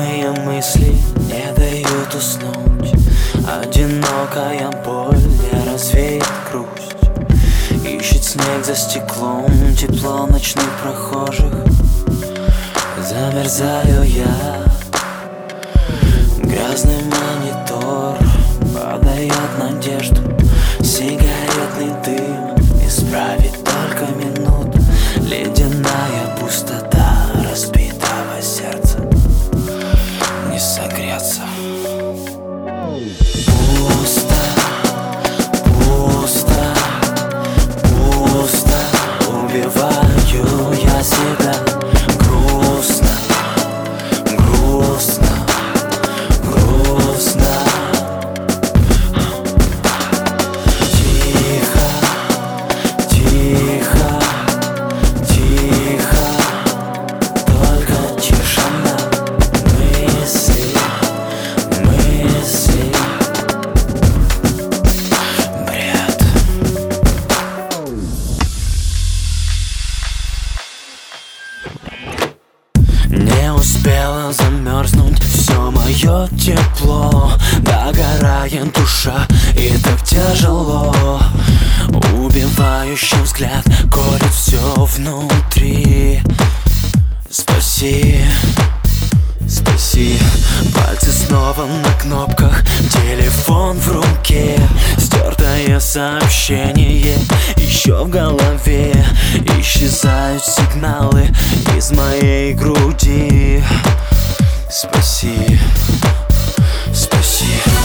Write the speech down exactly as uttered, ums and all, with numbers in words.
Тревожные мысли не дают уснуть. Одинокая боль не развеет грусть. Ищет снег за стеклом, тепло ночных прохожих. Замерзаю я. Грязный монитор подает надежду. Сигаретный дым исправит только минут. Ледяная пустота разбитого сердца. Не согреться. Пусто, пусто, пусто. Убиваю я себя. Грустно, грустно, грустно. Тихо, тихо, тихо. Только тишина. Мысли, мысли. Бред. Не успела замерзнуть все мое тепло. Догорает душа, и так тяжело. Убивающий взгляд колет все внутри. Спаси, спаси. Пальцы снова на кнопках, телефон в руке. Стертое сообщение еще в голове. Исчезают сигналы из моей груди. Спаси, спаси.